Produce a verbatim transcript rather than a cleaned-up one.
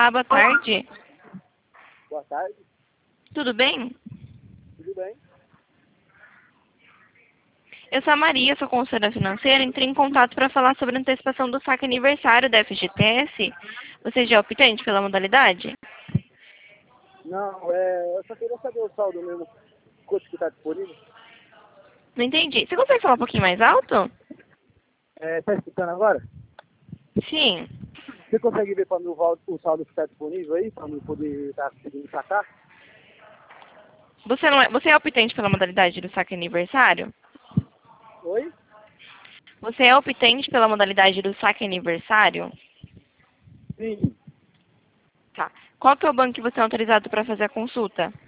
Olá, boa tarde. Boa tarde. Tudo bem? Tudo bem? Eu sou a Maria, sou consultora financeira. Entrei em contato para falar sobre a antecipação do saque aniversário da F G T S. Você já é optante pela modalidade? Não, é, eu só queria saber o saldo mesmo, quanto que está disponível. Não entendi. Você consegue falar um pouquinho mais alto? É, tá escutando agora? Sim. Você consegue ver para mim o, val- o saldo que está disponível aí, para mim poder estar conseguindo sacar? Você, não é, você é optante pela modalidade do saque aniversário? Oi? Você é optante pela modalidade do saque aniversário? Sim. Tá. Qual que é o banco que você é autorizado para fazer a consulta?